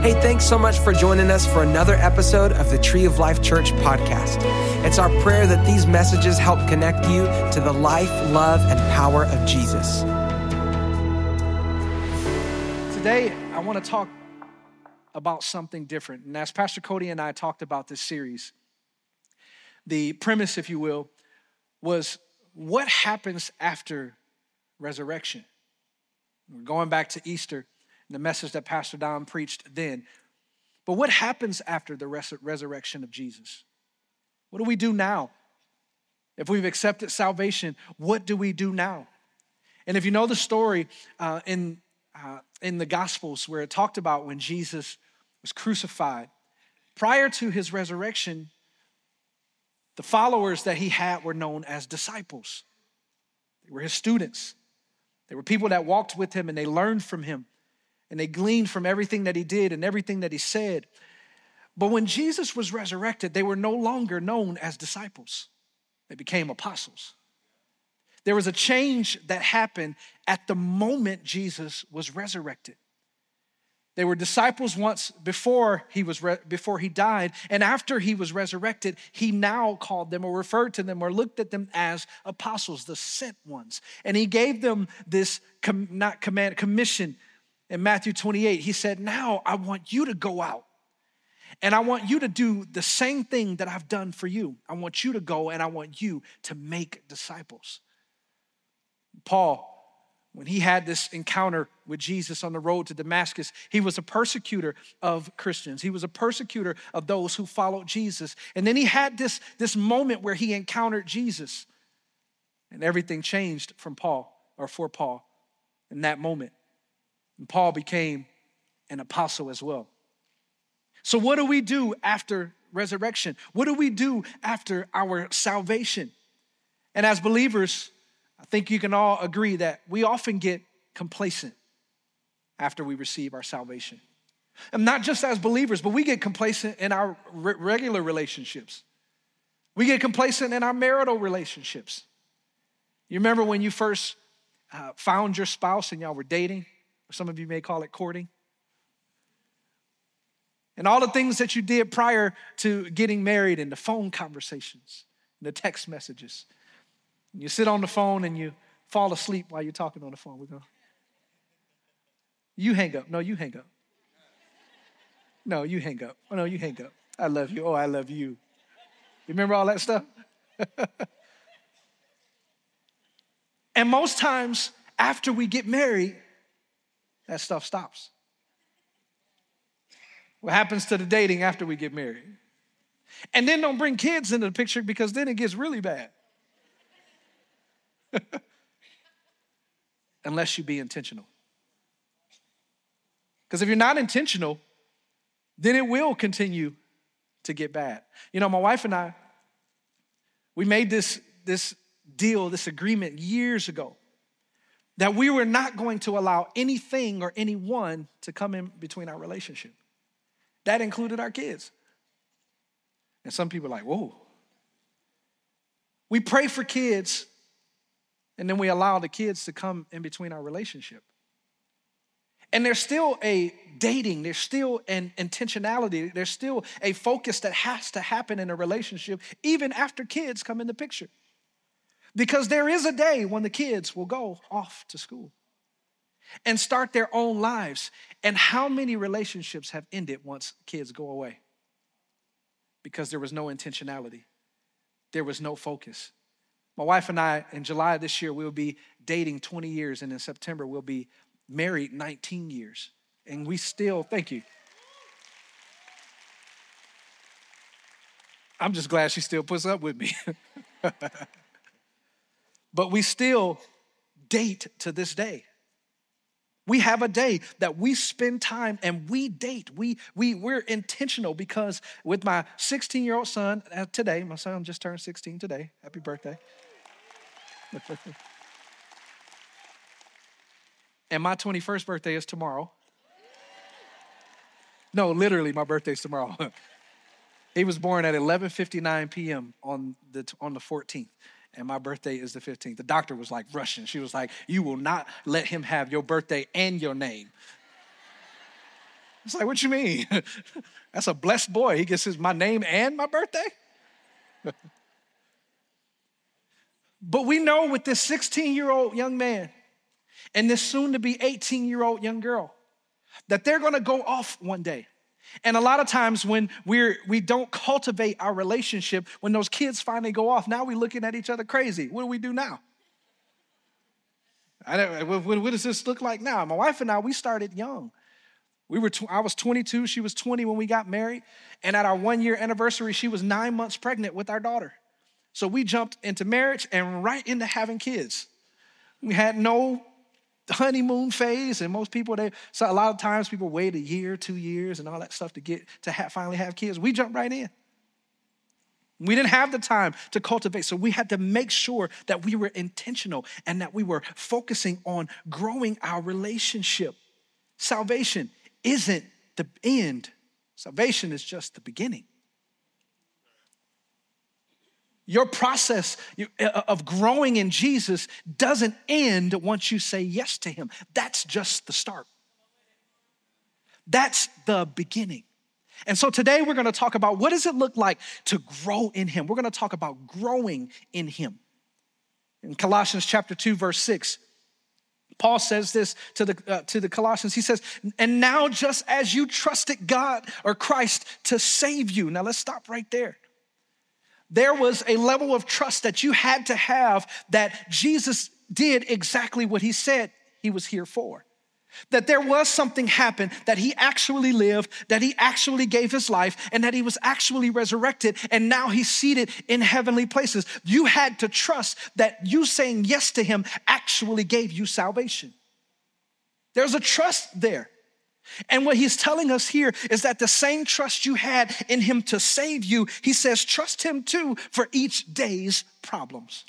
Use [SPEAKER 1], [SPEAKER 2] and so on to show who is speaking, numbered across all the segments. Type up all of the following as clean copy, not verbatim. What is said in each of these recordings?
[SPEAKER 1] Hey, thanks so much for joining us for another episode of the Tree of Life Church podcast. It's our prayer that these messages help connect you to the life, love, and power of Jesus.
[SPEAKER 2] Today, I want to talk about something different. And as Pastor Cody and I talked about this series, the premise, if you will, was what happens after resurrection? We're going back to Easter, the message that Pastor Don preached then. But what happens after the resurrection of Jesus? What do we do now? If we've accepted salvation, what do we do now? And if you know the story in the Gospels where it talked about when Jesus was crucified, prior to his resurrection, the followers that he had were known as disciples. They were his students. They were people that walked with him and they learned from him. And they gleaned from everything that he did and everything that he said. But when Jesus was resurrected, they were no longer known as disciples. They became apostles. There was a change that happened at the moment Jesus was resurrected. They were disciples once before he died, and after he was resurrected, he now called them or referred to them or looked at them as apostles, the sent ones. And he gave them this commission. In Matthew 28, he said, now I want you to go out and I want you to do the same thing that I've done for you. I want you to go and I want you to make disciples. Paul, when he had this encounter with Jesus on the road to Damascus, he was a persecutor of Christians. He was a persecutor of those who followed Jesus. And then he had this moment where he encountered Jesus and everything changed for Paul in that moment. And Paul became an apostle as well. So what do we do after resurrection? What do we do after our salvation? And as believers, I think you can all agree that we often get complacent after we receive our salvation. And not just as believers, but we get complacent in our regular relationships. We get complacent in our marital relationships. You remember when you first found your spouse and y'all were dating? Or some of you may call it courting. And all the things that you did prior to getting married and the phone conversations, and the text messages. You sit on the phone and you fall asleep while you're talking on the phone. We go, you hang up. No, you hang up. No, you hang up. Oh, no, you hang up. I love you. Oh, I love you. You remember all that stuff? And most times after we get married, that stuff stops. What happens to the dating after we get married? And then don't bring kids into the picture because then it gets really bad. Unless you be intentional. Because if you're not intentional, then it will continue to get bad. You know, my wife and I, we made this deal, this agreement years ago, that we were not going to allow anything or anyone to come in between our relationship. That included our kids. And some people are like, whoa. We pray for kids, and then we allow the kids to come in between our relationship. And there's still a dating, there's still an intentionality, there's still a focus that has to happen in a relationship, even after kids come in the picture. Because there is a day when the kids will go off to school and start their own lives. And how many relationships have ended once kids go away? Because there was no intentionality. There was no focus. My wife and I, in July of this year, we'll be dating 20 years. And in September, we'll be married 19 years. And we still, thank you. I'm just glad she still puts up with me. But we still date to this day. We have a day that we spend time and we date. We're intentional because with my 16-year-old son today, my son just turned 16 today. Happy birthday. And my 21st birthday is tomorrow. No, literally, my birthday's tomorrow. He was born at 11:59 p.m. on the 14th. And my birthday is the 15th. The doctor was like rushing. She was like, you will not let him have your birthday and your name. It's like, what you mean? That's a blessed boy. He gets my name and my birthday? But we know with this 16-year-old young man and this soon-to-be 18-year-old young girl that they're going to go off one day. And a lot of times when we don't cultivate our relationship, when those kids finally go off, now we're looking at each other crazy. What do we do now? What does this look like now? My wife and I, we started young. I was 22, she was 20 when we got married. And at our 1-year anniversary, she was 9 months pregnant with our daughter. So we jumped into marriage and right into having kids. We had no honeymoon phase, and most people, so a lot of times people wait a year, 2 years, and all that stuff to finally have kids. We jumped right in. We didn't have the time to cultivate, so we had to make sure that we were intentional and that we were focusing on growing our relationship. Salvation isn't the end. Salvation is just the beginning. Your process of growing in Jesus doesn't end once you say yes to him. That's just the start. That's the beginning. And so today we're going to talk about what does it look like to grow in him. We're going to talk about growing in him. In Colossians chapter 2, verse 6, Paul says this to the Colossians. He says, and now just as you trusted God or Christ to save you. Now let's stop right there. There was a level of trust that you had to have that Jesus did exactly what he said he was here for. That there was something happened, that he actually lived, that he actually gave his life, and that he was actually resurrected, and now he's seated in heavenly places. You had to trust that you saying yes to him actually gave you salvation. There's a trust there. And what he's telling us here is that the same trust you had in him to save you, he says, trust him too for each day's problems.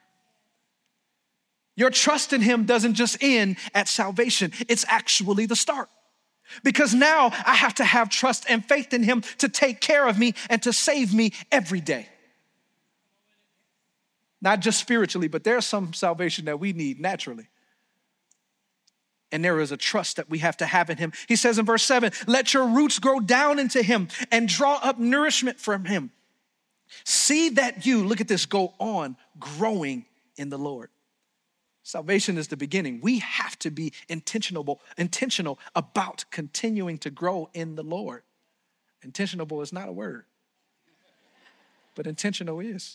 [SPEAKER 2] Your trust in him doesn't just end at salvation. It's actually the start. Because now I have to have trust and faith in him to take care of me and to save me every day. Not just spiritually, but there's some salvation that we need naturally. And there is a trust that we have to have in him. He says in verse 7, let your roots grow down into him and draw up nourishment from him. See that you, look at this, go on growing in the Lord. Salvation is the beginning. We have to be intentional about continuing to grow in the Lord. Intentional is not a word, but intentional is.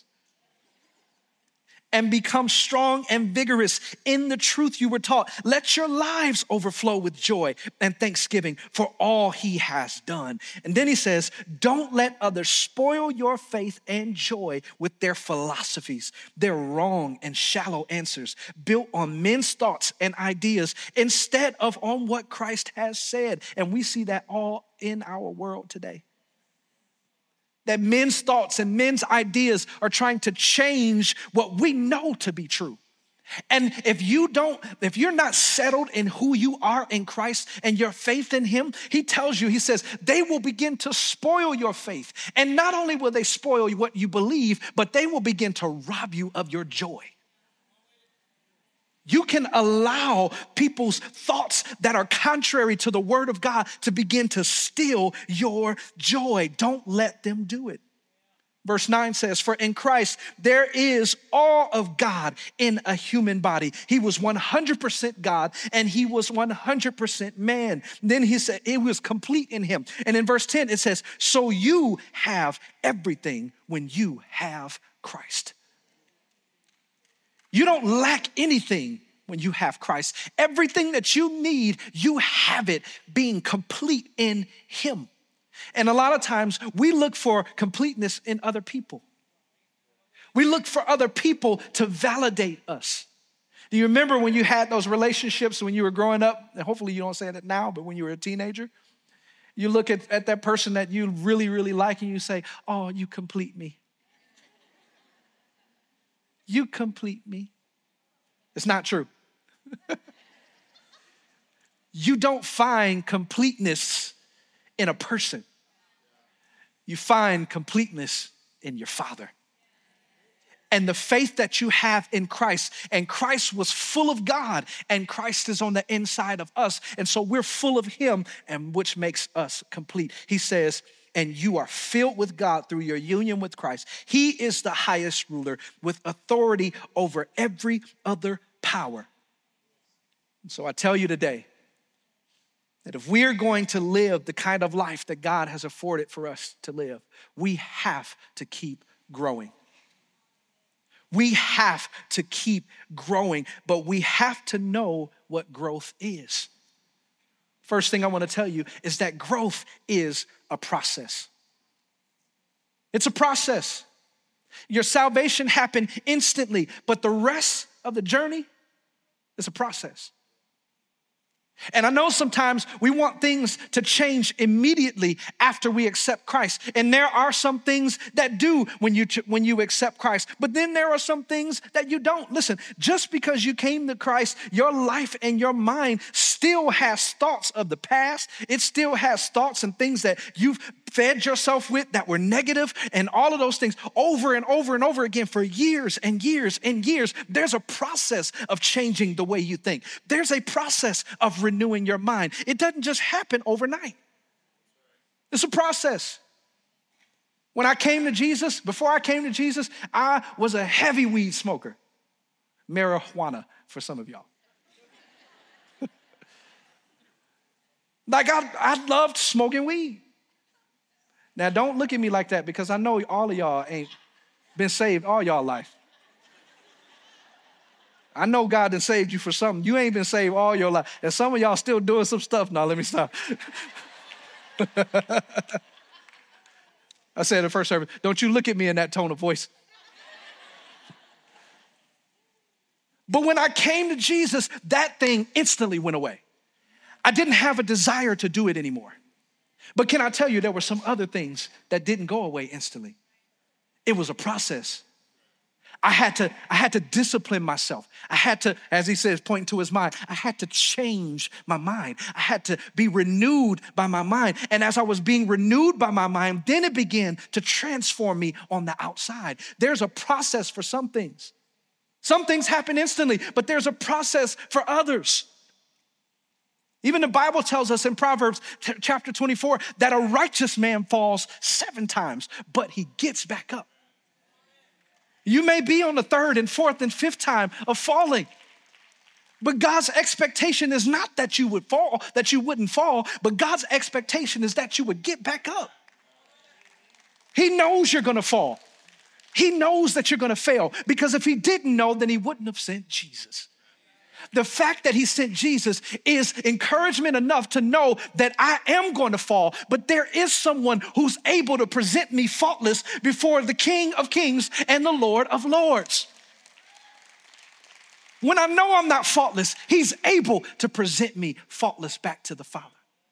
[SPEAKER 2] And become strong and vigorous in the truth you were taught. Let your lives overflow with joy and thanksgiving for all he has done. And then he says, don't let others spoil your faith and joy with their philosophies, their wrong and shallow answers built on men's thoughts and ideas instead of on what Christ has said. And we see that all in our world today. That men's thoughts and men's ideas are trying to change what we know to be true. And if you're not settled in who you are in Christ and your faith in him, he tells you, he says, they will begin to spoil your faith. And not only will they spoil what you believe, but they will begin to rob you of your joy. You can allow people's thoughts that are contrary to the word of God to begin to steal your joy. Don't let them do it. Verse 9 says, for in Christ, there is all of God in a human body. He was 100% God and he was 100% man. Then he said it was complete in him. And in verse 10, it says, so you have everything when you have Christ. You don't lack anything when you have Christ. Everything that you need, you have it being complete in him. And a lot of times we look for completeness in other people. We look for other people to validate us. Do you remember when you had those relationships when you were growing up? And hopefully you don't say that now, but when you were a teenager, you look at that person that you really, really like and you say, oh, you complete me. You complete me. It's not true. You don't find completeness in a person. You find completeness in your Father. and the faith that you have in Christ. And Christ was full of God, and Christ is on the inside of us. And so we're full of him, and which makes us complete. He says, and you are filled with God through your union with Christ. He is the highest ruler with authority over every other power. And so I tell you today that if we're going to live the kind of life that God has afforded for us to live, we have to keep growing. We have to keep growing, but we have to know what growth is. First thing I want to tell you is that growth is a process. It's a process. Your salvation happened instantly, but the rest of the journey is a process. And I know sometimes we want things to change immediately after we accept Christ. And there are some things that do when you accept Christ. But then there are some things that you don't. Listen, just because you came to Christ, your life and your mind still has thoughts of the past. It still has thoughts and things that you've fed yourself with that were negative, and all of those things over and over and over again for years and years and years. There's a process of changing the way you think. There's a process of renewing your mind. It doesn't just happen overnight. It's a process. When I came to Jesus, before I came to Jesus, I was a heavy weed smoker. Marijuana for some of y'all. Like I loved smoking weed. Now, don't look at me like that, because I know all of y'all ain't been saved all y'all life. I know God done saved you for something. You ain't been saved all your life. And some of y'all still doing some stuff. Now, let me stop. I said in the first service, don't you look at me in that tone of voice. But when I came to Jesus, that thing instantly went away. I didn't have a desire to do it anymore. But can I tell you, there were some other things that didn't go away instantly. It was a process. I had to discipline myself. I had to, as he says, pointing to his mind, I had to change my mind. I had to be renewed by my mind. And as I was being renewed by my mind, then it began to transform me on the outside. There's a process for some things. Some things happen instantly, but there's a process for others. Even the Bible tells us in Proverbs chapter 24 that a righteous man falls 7 times, but he gets back up. You may be on the 3rd and 4th and 5th time of falling, but God's expectation is not that you would fall, that you wouldn't fall, but God's expectation is that you would get back up. He knows you're gonna fall. He knows that you're gonna fail, because if he didn't know, then he wouldn't have sent Jesus. The fact that he sent Jesus is encouragement enough to know that I am going to fall, but there is someone who's able to present me faultless before the King of Kings and the Lord of Lords. When I know I'm not faultless, he's able to present me faultless back to the Father.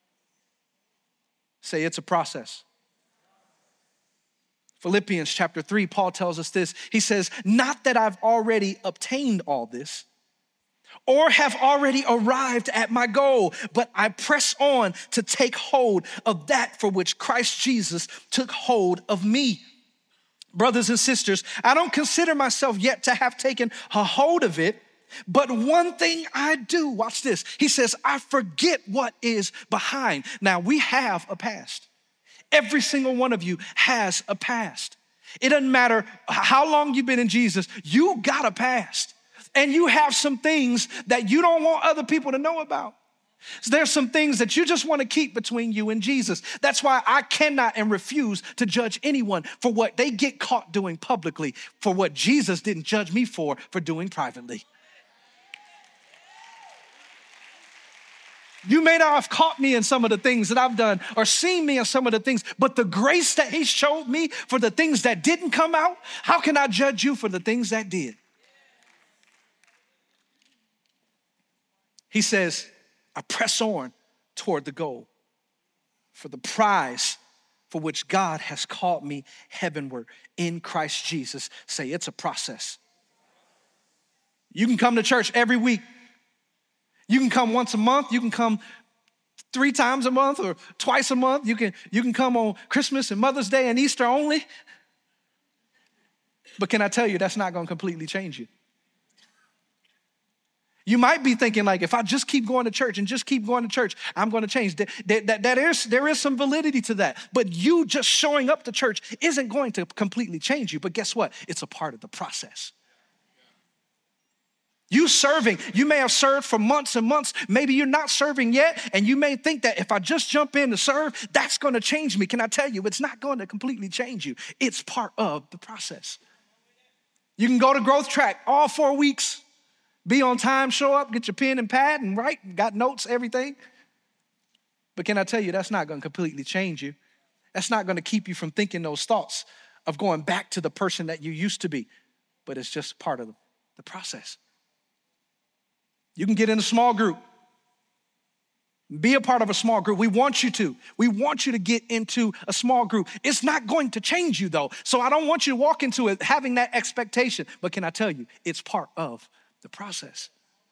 [SPEAKER 2] Say, it's a process. Philippians chapter 3, Paul tells us this. He says, not that I've already obtained all this, or have already arrived at my goal, but I press on to take hold of that for which Christ Jesus took hold of me. Brothers and sisters, I don't consider myself yet to have taken a hold of it, but one thing I do, watch this. He says, I forget what is behind. Now, we have a past. Every single one of you has a past. It doesn't matter how long you've been in Jesus, you got a past. And you have some things that you don't want other people to know about. So there's some things that you just want to keep between you and Jesus. That's why I cannot and refuse to judge anyone for what they get caught doing publicly, for what Jesus didn't judge me for doing privately. You may not have caught me in some of the things that I've done or seen me in some of the things, but the grace that he showed me for the things that didn't come out, how can I judge you for the things that did? He says, I press on toward the goal for the prize for which God has called me heavenward in Christ Jesus. Say, it's a process. You can come to church every week. You can come once a month. You can come 3 times a month or twice a month. You can come on Christmas and Mother's Day and Easter only. But can I tell you, that's not going to completely change you. You might be thinking like, if I just keep going to church and just keep going to church, I'm going to change. There is some validity to that. But you just showing up to church isn't going to completely change you. But guess what? It's a part of the process. You serving, you may have served for months and months. Maybe you're not serving yet. And you may think that if I just jump in to serve, that's going to change me. Can I tell you, it's not going to completely change you. It's part of the process. You can go to Growth Track all 4 weeks. Be on time, show up, get your pen and pad and write, got notes, everything. But can I tell you, that's not going to completely change you. That's not going to keep you from thinking those thoughts of going back to the person that you used to be. But it's just part of the process. You can get in a small group. Be a part of a small group. We want you to. We want you to get into a small group. It's not going to change you though. So I don't want you to walk into it having that expectation. But can I tell you, it's part of the process.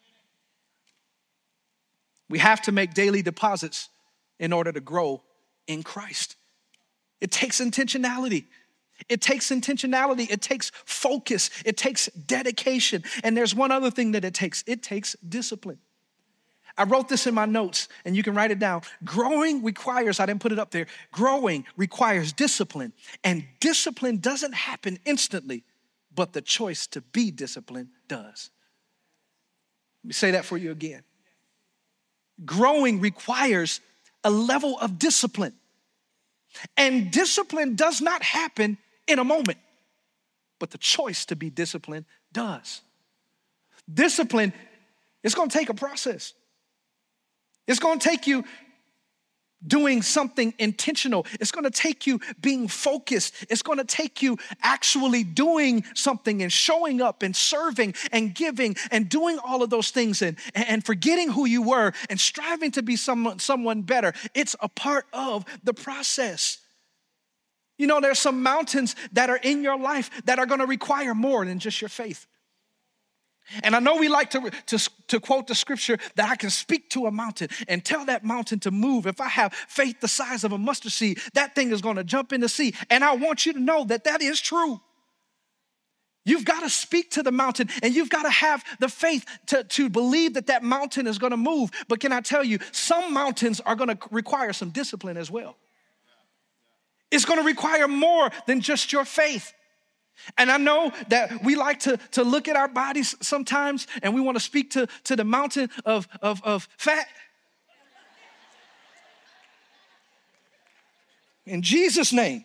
[SPEAKER 2] We have to make daily deposits in order to grow in Christ. It takes intentionality. It takes intentionality. It takes focus. It takes dedication. And there's one other thing that it takes. It takes discipline. I wrote this in my notes, and you can write it down. Growing requires, I didn't put it up there, growing requires discipline. And discipline doesn't happen instantly, but the choice to be disciplined does. Let me say that for you again. Growing requires a level of discipline. And discipline does not happen in a moment, but the choice to be disciplined does. Discipline, it's going to take a process. It's going to take you doing something intentional. It's going to take you being focused. It's going to take you actually doing something and showing up and serving and giving and doing all of those things and forgetting who you were and striving to be someone better. It's a part of the process. You know, there's some mountains that are in your life that are going to require more than just your faith. And I know we like to quote the scripture that I can speak to a mountain and tell that mountain to move. If I have faith the size of a mustard seed, that thing is going to jump in the sea. And I want you to know that that is true. You've got to speak to the mountain and you've got to have the faith to believe that that mountain is going to move. But can I tell you, some mountains are going to require some discipline as well. It's going to require more than just your faith. And I know that we like to look at our bodies sometimes and we want to speak to the mountain of fat. In Jesus' name.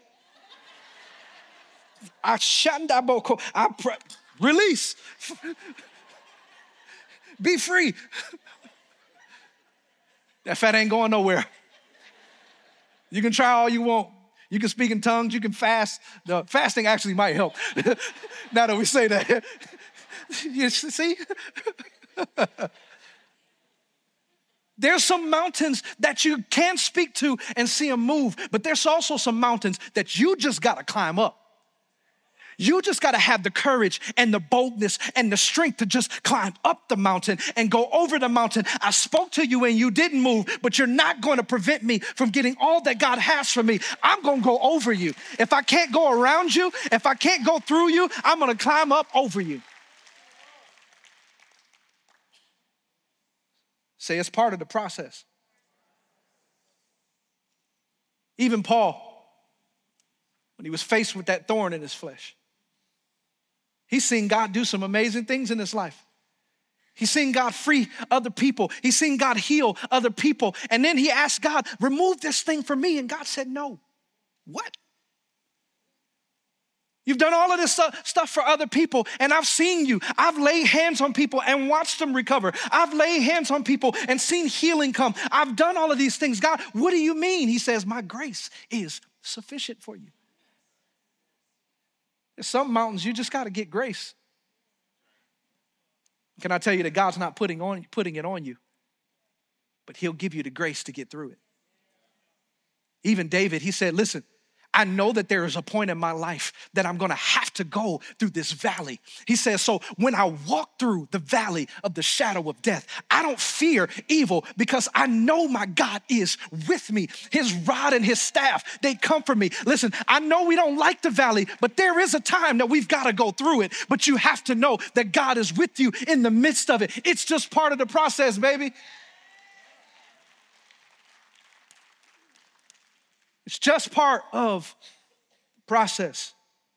[SPEAKER 2] Release. Be free. That fat ain't going nowhere. You can try all you want. You can speak in tongues, you can fast. The fasting actually might help. Now that we say that. You see? There's some mountains that you can speak to and see them move, but there's also some mountains that you just got to climb up. You just got to have the courage and the boldness and the strength to just climb up the mountain and go over the mountain. I spoke to you and you didn't move, but you're not going to prevent me from getting all that God has for me. I'm going to go over you. If I can't go around you, if I can't go through you, I'm going to climb up over you. Say it's part of the process. Even Paul, when he was faced with that thorn in his flesh, he's seen God do some amazing things in his life. He's seen God free other people. He's seen God heal other people. And then he asked God, remove this thing from me. And God said, no. What? You've done all of this stuff for other people, and I've seen you. I've laid hands on people and watched them recover. I've laid hands on people and seen healing come. I've done all of these things. God, what do you mean? He says, my grace is sufficient for you. There's some mountains you just got to get grace. Can I tell you that God's not putting it on you, but he'll give you the grace to get through it. Even David, he said, listen, I know that there is a point in my life that I'm gonna have to go through this valley. He says, so when I walk through the valley of the shadow of death, I don't fear evil because I know my God is with me. His rod and his staff, they comfort me. Listen, I know we don't like the valley, but there is a time that we've gotta go through it. But you have to know that God is with you in the midst of it. It's just part of the process, baby. It's just part of the process.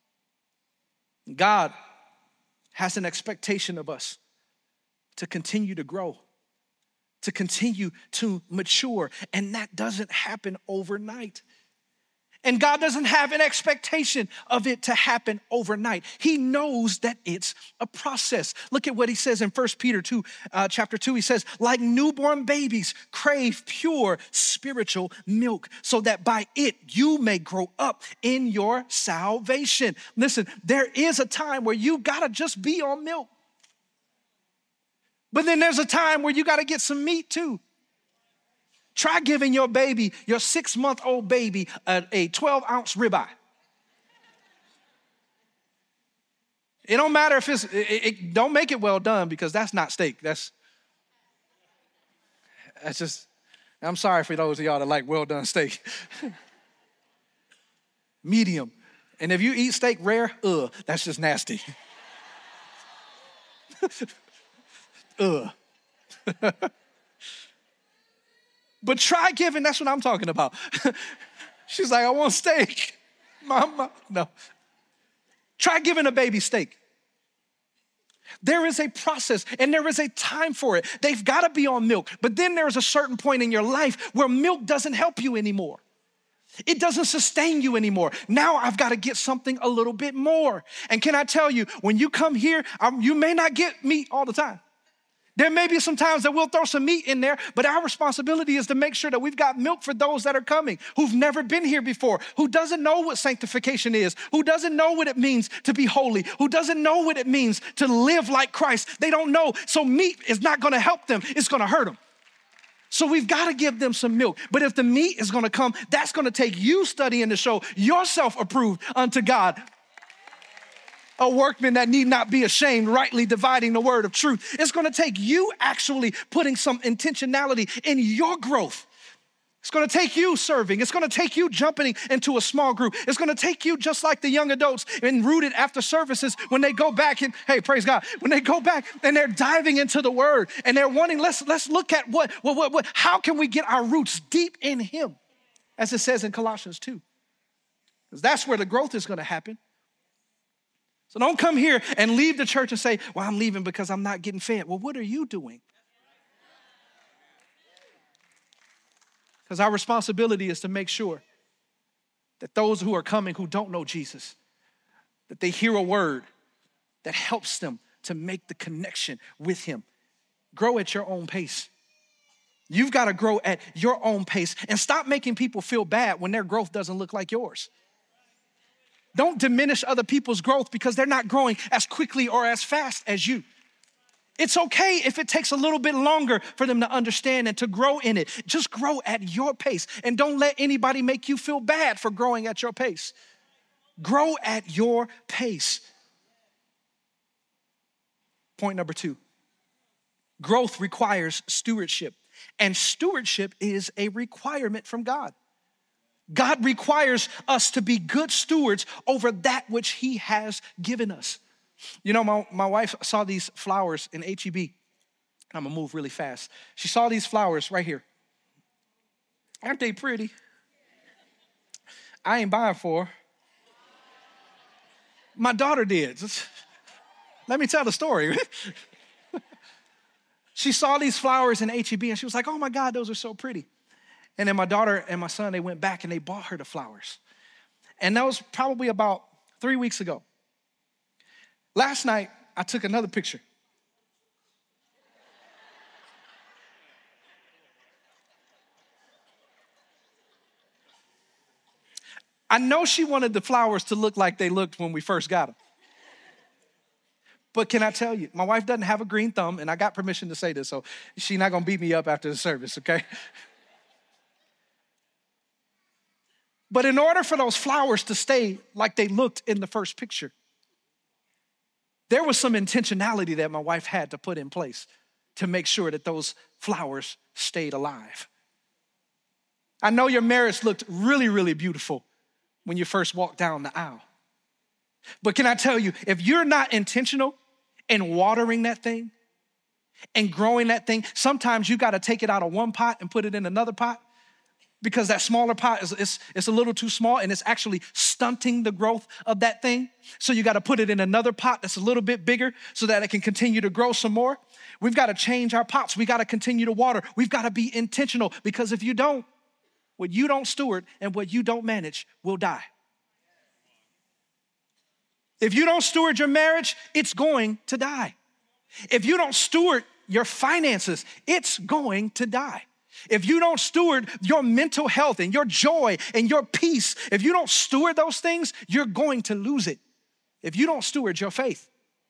[SPEAKER 2] God has an expectation of us to continue to grow, to continue to mature, and that doesn't happen overnight. And God doesn't have an expectation of it to happen overnight. He knows that it's a process. Look at what he says in 1 Peter 2, chapter 2. He says, like newborn babies, crave pure spiritual milk so that by it you may grow up in your salvation. Listen, there is a time where you gotta just be on milk. But then there's a time where you gotta get some meat too. Try giving your baby, your 6-month-old baby, a 12-ounce ribeye. It don't matter if don't make it well done because that's not steak. That's just, I'm sorry for those of y'all that like well done steak. Medium. And if you eat steak rare, that's just nasty. But try giving, that's what I'm talking about. She's like, I want steak. Mama, no. Try giving a baby steak. There is a process and there is a time for it. They've got to be on milk. But then there's a certain point in your life where milk doesn't help you anymore. It doesn't sustain you anymore. Now I've got to get something a little bit more. And can I tell you, when you come here, you may not get meat all the time. There may be some times that we'll throw some meat in there, but our responsibility is to make sure that we've got milk for those that are coming, who've never been here before, who doesn't know what sanctification is, who doesn't know what it means to be holy, who doesn't know what it means to live like Christ. They don't know. So meat is not going to help them. It's going to hurt them. So we've got to give them some milk. But if the meat is going to come, that's going to take you studying to show yourself approved unto God. A workman that need not be ashamed, rightly dividing the word of truth. It's going to take you actually putting some intentionality in your growth. It's going to take you serving. It's going to take you jumping into a small group. It's going to take you just like the young adults and rooted after services when they go back and, hey, praise God, when they go back and they're diving into the word and they're wanting, let's look at how can we get our roots deep in him, as it says in Colossians 2. Because that's where the growth is going to happen. So don't come here and leave the church and say, well, I'm leaving because I'm not getting fed. Well, what are you doing? Because our responsibility is to make sure that those who are coming who don't know Jesus, that they hear a word that helps them to make the connection with him. Grow at your own pace. You've got to grow at your own pace and stop making people feel bad when their growth doesn't look like yours. Don't diminish other people's growth because they're not growing as quickly or as fast as you. It's okay if it takes a little bit longer for them to understand and to grow in it. Just grow at your pace and don't let anybody make you feel bad for growing at your pace. Grow at your pace. Point number 2. Growth requires stewardship, and stewardship is a requirement from God. God requires us to be good stewards over that which he has given us. You know, my wife saw these flowers in H-E-B. I'm going to move really fast. She saw these flowers right here. Aren't they pretty? I ain't buying for her. My daughter did. Let me tell the story. She saw these flowers in H-E-B and she was like, oh my God, those are so pretty. And then my daughter and my son, they went back and they bought her the flowers. And that was probably about 3 weeks ago. Last night, I took another picture. I know she wanted the flowers to look like they looked when we first got them. But can I tell you, my wife doesn't have a green thumb, and I got permission to say this, so she's not going to beat me up after the service, okay? But in order for those flowers to stay like they looked in the first picture, there was some intentionality that my wife had to put in place to make sure that those flowers stayed alive. I know your marriage looked really, really beautiful when you first walked down the aisle. But can I tell you, if you're not intentional in watering that thing and growing that thing, sometimes you got to take it out of one pot and put it in another pot, because that smaller pot is a little too small and it's actually stunting the growth of that thing. So you got to put it in another pot that's a little bit bigger so that it can continue to grow some more. We've got to change our pots. We got to continue to water. We've got to be intentional, because if you don't, what you don't steward and what you don't manage will die. If you don't steward your marriage, it's going to die. If you don't steward your finances, it's going to die. If you don't steward your mental health and your joy and your peace, if you don't steward those things, you're going to lose it. If you don't steward your faith,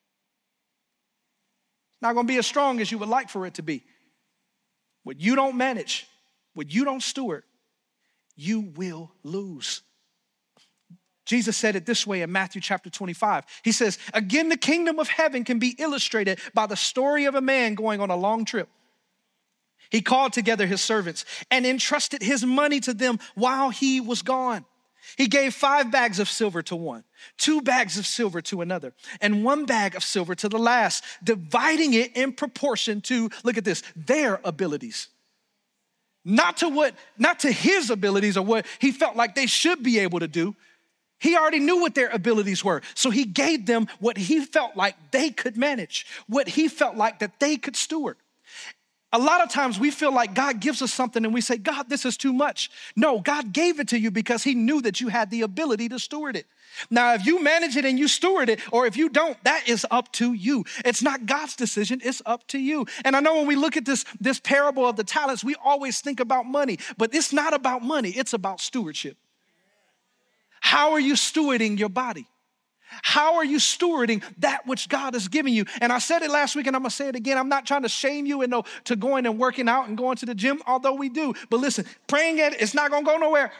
[SPEAKER 2] it's not going to be as strong as you would like for it to be. What you don't manage, what you don't steward, you will lose. Jesus said it this way in Matthew chapter 25. He says, again, the kingdom of heaven can be illustrated by the story of a man going on a long trip. He called together his servants and entrusted his money to them while he was gone. He gave 5 bags of silver to one, 2 bags of silver to another, and 1 bag of silver to the last, dividing it in proportion to, look at this, their abilities. Not to his abilities or what he felt like they should be able to do. He already knew what their abilities were. So he gave them what he felt like they could manage, what he felt like that they could steward. A lot of times we feel like God gives us something and we say, God, this is too much. No, God gave it to you because he knew that you had the ability to steward it. Now, if you manage it and you steward it, or if you don't, that is up to you. It's not God's decision, it's up to you. And I know when we look at this parable of the talents, we always think about money, but it's not about money, it's about stewardship. How are you stewarding your body? How are you stewarding that which God has given you? And I said it last week and I'm gonna say it again. I'm not trying to shame you to going and working out and going to the gym, although we do. But listen, praying at it's not gonna go nowhere.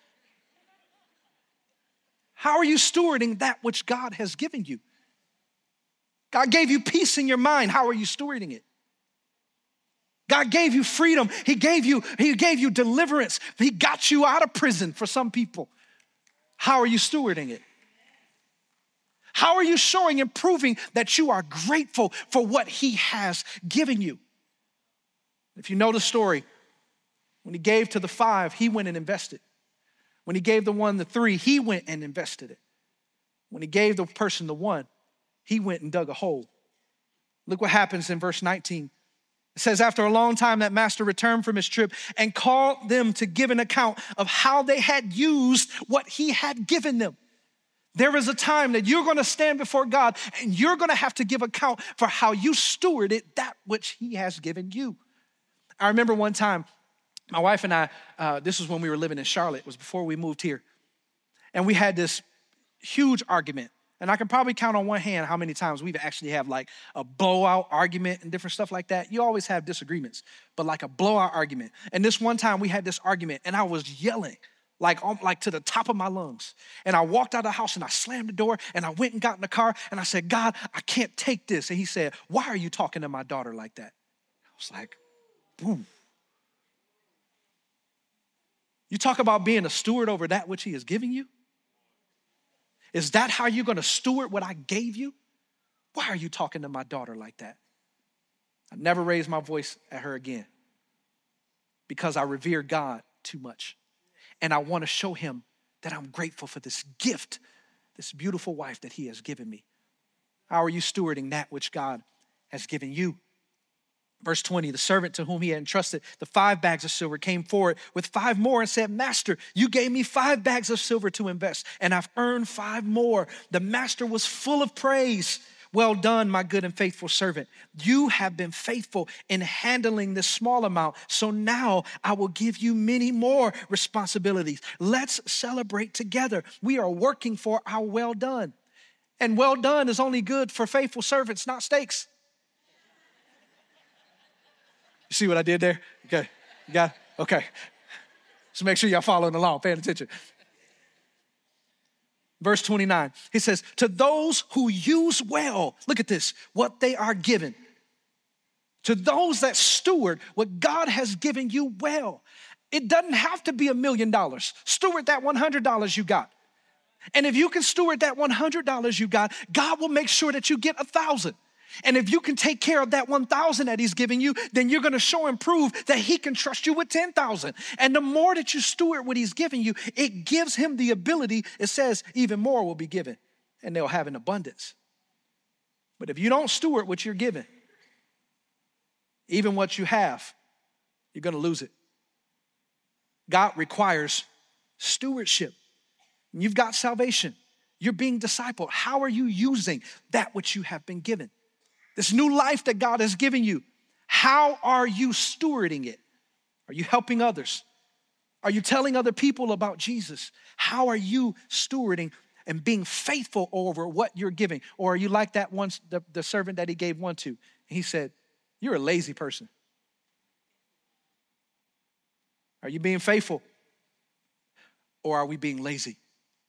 [SPEAKER 2] How are you stewarding that which God has given you? God gave you peace in your mind. How are you stewarding it? God gave you freedom. He gave you deliverance. He got you out of prison for some people. How are you stewarding it? How are you showing and proving that you are grateful for what he has given you? If you know the story, when he gave to the 5, he went and invested. When he gave the one the 3, he went and invested it. When he gave the person the 1, he went and dug a hole. Look what happens in verse 19. It says, after a long time, that master returned from his trip and called them to give an account of how they had used what he had given them. There is a time that you're going to stand before God and you're going to have to give account for how you stewarded that which he has given you. I remember one time, my wife and I, this was when we were living in Charlotte. It was before we moved here. And we had this huge argument. And I can probably count on one hand how many times we've actually have like a blowout argument and different stuff like that. You always have disagreements, but like a blowout argument. And this one time we had this argument and I was yelling like to the top of my lungs. And I walked out of the house and I slammed the door and I went and got in the car and I said, God, I can't take this. And he said, why are you talking to my daughter like that? I was like, boom. You talk about being a steward over that which he is giving you? Is that how you're going to steward what I gave you? Why are you talking to my daughter like that? I never raised my voice at her again because I revere God too much. And I want to show him that I'm grateful for this gift, this beautiful wife that he has given me. How are you stewarding that which God has given you? Verse 20, the servant to whom he had entrusted the 5 bags of silver came forward with 5 more and said, Master, you gave me 5 bags of silver to invest, and I've earned 5 more. The master was full of praise. Well done, my good and faithful servant. You have been faithful in handling this small amount, so now I will give you many more responsibilities. Let's celebrate together. We are working for our well done. And well done is only good for faithful servants, not steaks. You see what I did there? Okay, you got it? Okay. So make sure y'all following along, paying attention. Verse 29, he says, to those who use well, look at this, what they are given. To those that steward what God has given you well. It doesn't have to be $1 million. Steward that $100 you got. And if you can steward that $100 you got, God will make sure that you get 1,000. And if you can take care of that 1,000 that he's giving you, then you're going to show and prove that he can trust you with 10,000. And the more that you steward what he's giving you, it gives him the ability. It says even more will be given and they'll have an abundance. But if you don't steward what you're given, even what you have, you're going to lose it. God requires stewardship. You've got salvation. You're being discipled. How are you using that which you have been given? This new life that God has given you, how are you stewarding it? Are you helping others? Are you telling other people about Jesus? How are you stewarding and being faithful over what you're giving? Or are you like that one, the servant that he gave one to? He said, you're a lazy person. Are you being faithful? Or are we being lazy?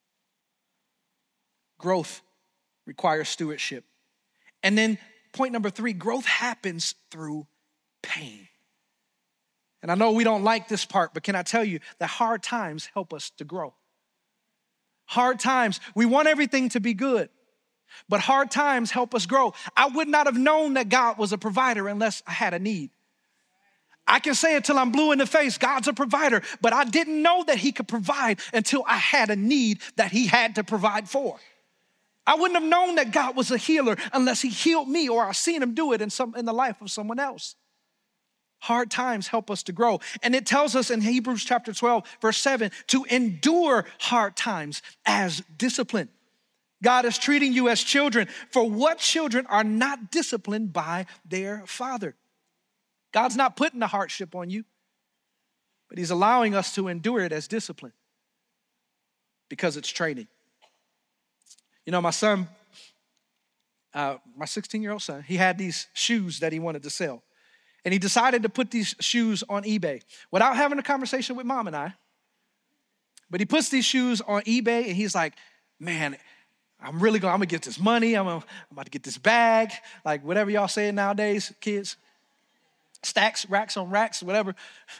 [SPEAKER 2] Growth requires stewardship. And then point number 3, growth happens through pain. And I know we don't like this part, but can I tell you that hard times help us to grow? Hard times, we want everything to be good, but hard times help us grow. I would not have known that God was a provider unless I had a need. I can say it till I'm blue in the face, God's a provider, but I didn't know that he could provide until I had a need that he had to provide for. I wouldn't have known that God was a healer unless he healed me or I seen him do it in the life of someone else. Hard times help us to grow. And it tells us in Hebrews chapter 12, verse 7, to endure hard times as discipline. God is treating you as children. For what children are not disciplined by their father? God's not putting the hardship on you, but he's allowing us to endure it as discipline because it's training. You know, my son, my 16-year-old son, he had these shoes that he wanted to sell. And he decided to put these shoes on eBay without having a conversation with mom and I. But he puts these shoes on eBay and he's like, man, I'm gonna get this money. I'm about to get this bag. Like whatever y'all say nowadays, kids. Stacks, racks on racks, whatever.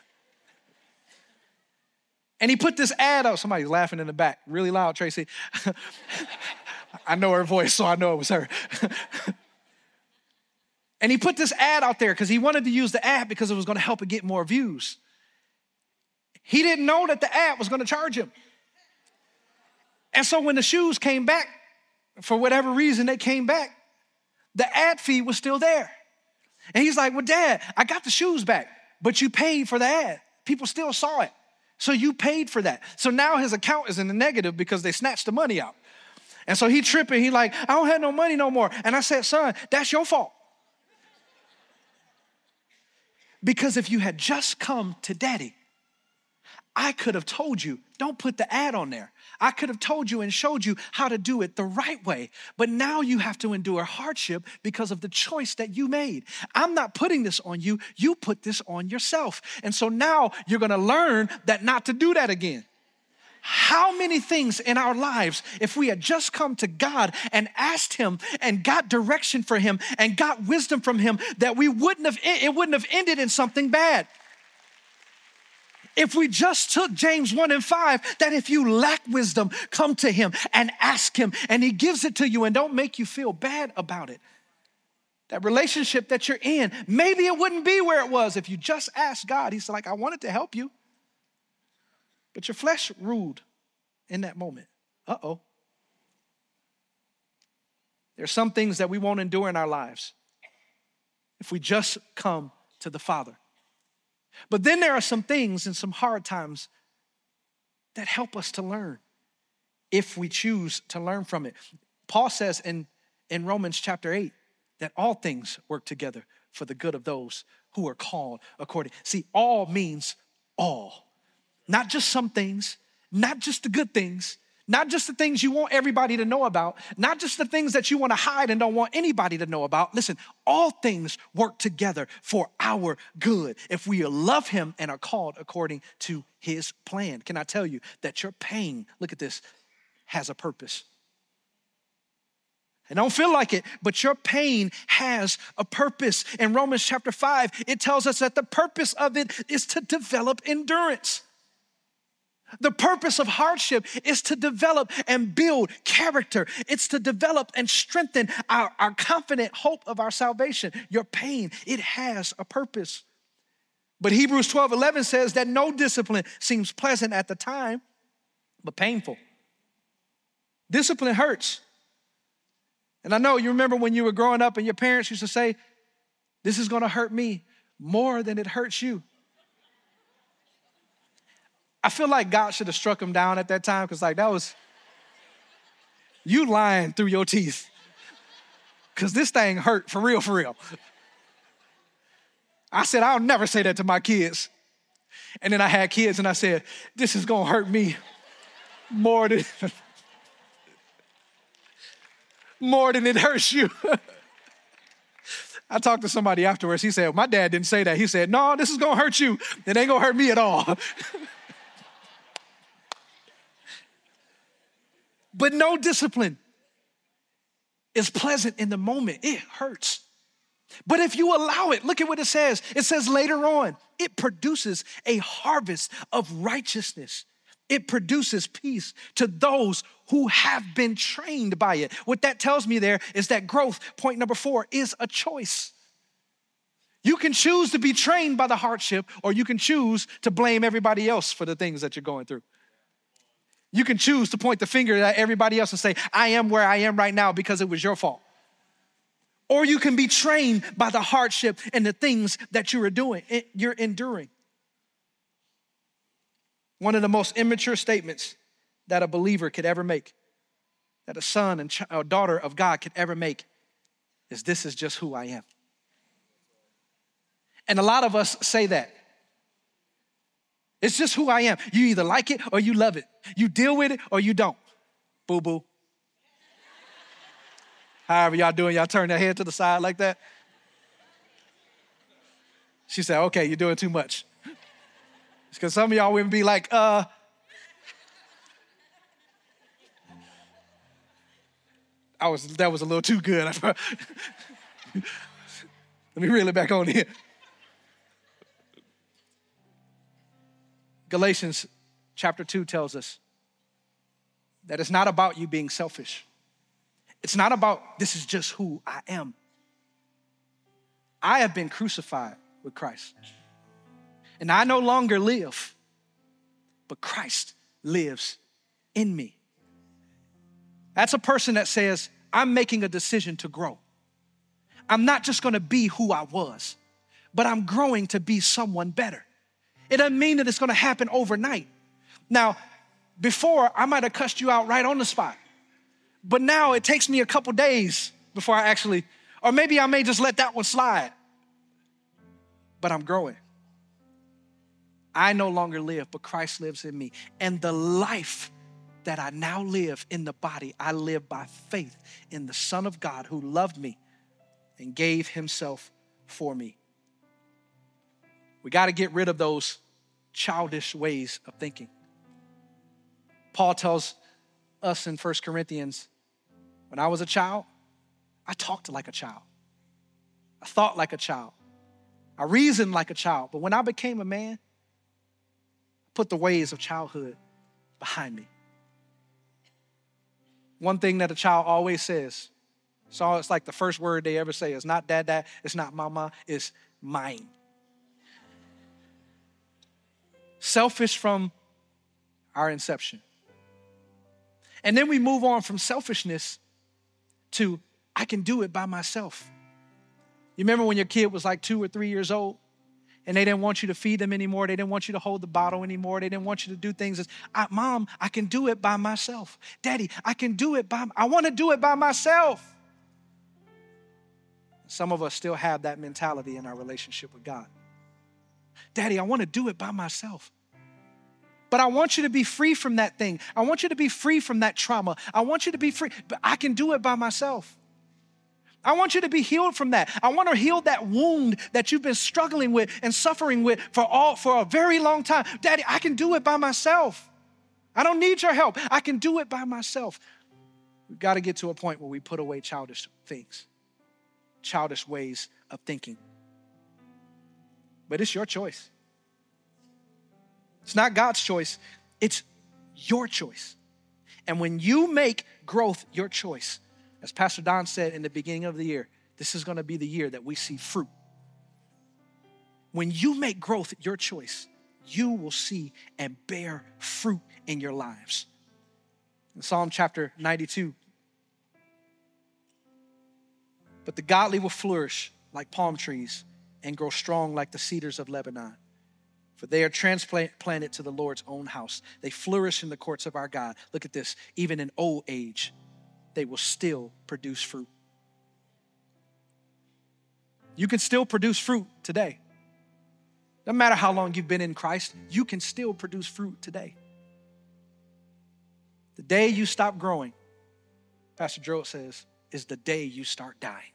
[SPEAKER 2] And he put this ad out. Somebody's laughing in the back, really loud, Tracy. I know her voice, so I know it was her. And he put this ad out there because he wanted to use the ad because it was going to help it get more views. He didn't know that the ad was going to charge him. And so when the shoes came back, for whatever reason they came back, the ad fee was still there. And he's like, well, Dad, I got the shoes back, but you paid for the ad. People still saw it. So you paid for that. So now his account is in the negative because they snatched the money out. And so he tripping. He like, I don't have no money no more. And I said, son, that's your fault. Because if you had just come to daddy, I could have told you, don't put the ad on there. I could have told you and showed you how to do it the right way. But now you have to endure hardship because of the choice that you made. I'm not putting this on you. You put this on yourself. And so now you're going to learn that not to do that again. How many things in our lives, if we had just come to God and asked him and got direction for him and got wisdom from him, that it wouldn't have ended in something bad. If we just took James 1:5, that if you lack wisdom, come to him and ask him and he gives it to you and don't make you feel bad about it. That relationship that you're in, maybe it wouldn't be where it was if you just asked God. He's like, I wanted to help you. But your flesh ruled in that moment. Uh-oh. There's some things that we won't endure in our lives if we just come to the Father. But then there are some things and some hard times that help us to learn if we choose to learn from it. Paul says in Romans chapter 8 that all things work together for the good of those who are called according. See, all means all. Not just some things, not just the good things, not just the things you want everybody to know about, not just the things that you want to hide and don't want anybody to know about. Listen, all things work together for our good if we love him and are called according to his plan. Can I tell you that your pain, look at this, has a purpose. I don't feel like it, but your pain has a purpose. In Romans chapter 5, it tells us that the purpose of it is to develop endurance. The purpose of hardship is to develop and build character. It's to develop and strengthen our confident hope of our salvation. Your pain, it has a purpose. But Hebrews 12:11 says that no discipline seems pleasant at the time, but painful. Discipline hurts. And I know you remember when you were growing up and your parents used to say, this is gonna hurt me more than it hurts you. I feel like God should have struck him down at that time because like that was, you lying through your teeth. Because this thing hurt for real, for real. I said, I'll never say that to my kids. And then I had kids and I said, this is gonna hurt me more than it hurts you. I talked to somebody afterwards. He said, my dad didn't say that. He said, no, this is gonna hurt you. It ain't gonna hurt me at all. But no discipline is pleasant in the moment. It hurts. But if you allow it, look at what it says. It says later on, it produces a harvest of righteousness. It produces peace to those who have been trained by it. What that tells me there is that growth, point number 4, is a choice. You can choose to be trained by the hardship, or you can choose to blame everybody else for the things that you're going through. You can choose to point the finger at everybody else and say, I am where I am right now because it was your fault. Or you can be trained by the hardship and the things that you're enduring. One of the most immature statements that a believer could ever make, that a son and or daughter of God could ever make, is this is just who I am. And a lot of us say that. It's just who I am. You either like it or you love it. You deal with it or you don't. Boo-boo. However y'all doing, y'all turn that head to the side like that. She said, okay, you're doing too much. It's because some of y'all would be like, that was a little too good. Let me reel it back on here. Galatians chapter 2 tells us that it's not about you being selfish. It's not about this is just who I am. I have been crucified with Christ. And I no longer live, but Christ lives in me. That's a person that says, I'm making a decision to grow. I'm not just gonna be who I was, but I'm growing to be someone better. It doesn't mean that it's gonna happen overnight. Now, before I might have cussed you out right on the spot, but now it takes me a couple days before I actually, or maybe I may just let that one slide, but I'm growing. I no longer live, but Christ lives in me. And the life that I now live in the body, I live by faith in the Son of God who loved me and gave himself for me. We got to get rid of those childish ways of thinking. Paul tells us in 1 Corinthians, when I was a child, I talked like a child. I thought like a child. I reasoned like a child. But when I became a man, I put the ways of childhood behind me. One thing that a child always says, so it's like the first word they ever say, it's not dad, it's not mama, it's mine. Selfish from our inception. And then we move on from selfishness to I can do it by myself. You remember when your kid was like 2 or 3 years old and they didn't want you to feed them anymore. They didn't want you to hold the bottle anymore. They didn't want you to do things as, Mom, I can do it by myself. Daddy, I want to do it by myself. Some of us still have that mentality in our relationship with God. Daddy, I want to do it by myself. But I want you to be free from that thing. I want you to be free from that trauma. I want you to be free, but I can do it by myself. I want you to be healed from that. I want to heal that wound that you've been struggling with and suffering with for a very long time. Daddy, I can do it by myself. I don't need your help. I can do it by myself. We've got to get to a point where we put away childish things, childish ways of thinking. But it's your choice. It's not God's choice. It's your choice. And when you make growth your choice, as Pastor Don said in the beginning of the year, this is going to be the year that we see fruit. When you make growth your choice, you will see and bear fruit in your lives. In Psalm chapter 92, but the godly will flourish like palm trees and grow strong like the cedars of Lebanon. For they are transplanted to the Lord's own house. They flourish in the courts of our God. Look at this. Even in old age, they will still produce fruit. You can still produce fruit today. Doesn't matter how long you've been in Christ, you can still produce fruit today. The day you stop growing, Pastor Joe says, is the day you start dying.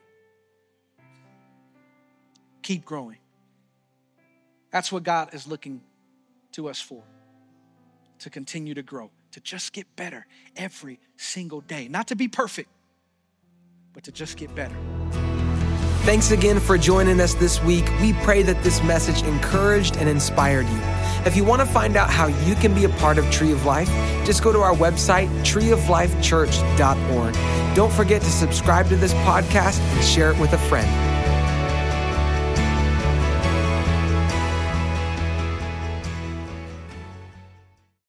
[SPEAKER 2] Keep growing. That's what God is looking to us for, to continue to grow, to just get better every single day. Not to be perfect, but to just get better.
[SPEAKER 1] Thanks again for joining us this week. We pray that this message encouraged and inspired you. If you want to find out how you can be a part of Tree of Life, just go to our website, treeoflifechurch.org. Don't forget to subscribe to this podcast and share it with a friend.